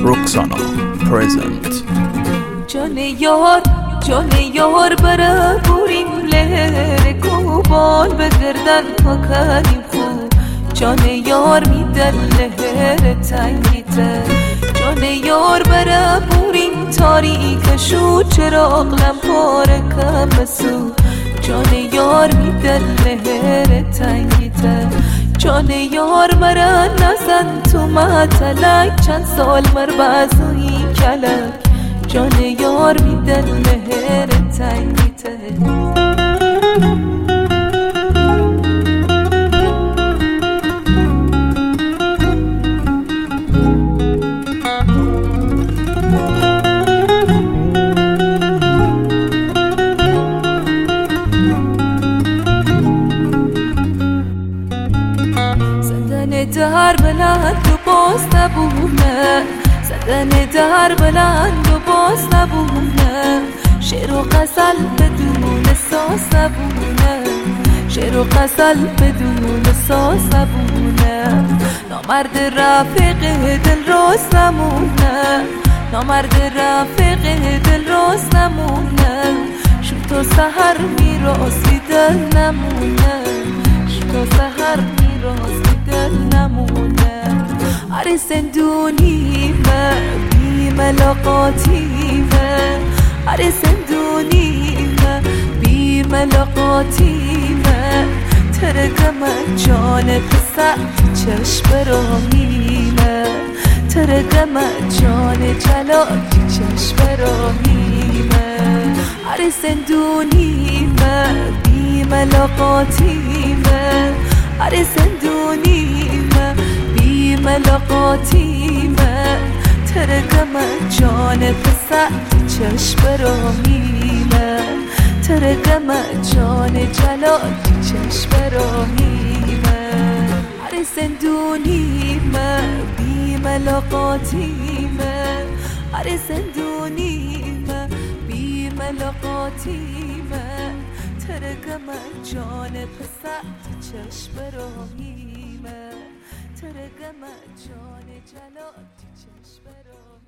Roxana present. جان یار برا بوریم لهر کوبال بگردن پاکنیم خوب جان یار میدن لهر تنگیته جان یار برا بوریم تاریک شو چراغلم پاره کم سو جان یار میدن لهر تنگیته جان یار مرا نزن تو مطلق چند سال مر بازوی کلک جان یار میدن لهر تنگیته زدن در بلند و باز نبونه زدن در بلند و باز نبونه شعر و غزل بدون ساز نبونه شعر و غزل بدون ساز نبونه نامرد رفیق دل راست نمونه نامرد رفیق دل راست نمونه شو تا سحر میراستی دل نمونه شو تا سحر میراستی دل نمونه هر زندونیمه بی ملاقاتیمه هر زندونیمه بی ملاقاتیمه ترگم جان پسر چشم راهیمه ترگم جان جلال چشم راهیمه هر زندونیمه بی ملاقاتیمه هر زندونیمه بی ملاقاتیمه ترگم جان پسر چشم راهیمه ترگم جان جلال چشم راهیمه هر زندونیمه بی ملاقاتیمه هر زندونیمه بی ملاقاتیمه ترگم جان پسر چشم راهیمه ترگم جان جلال چشم راهیمه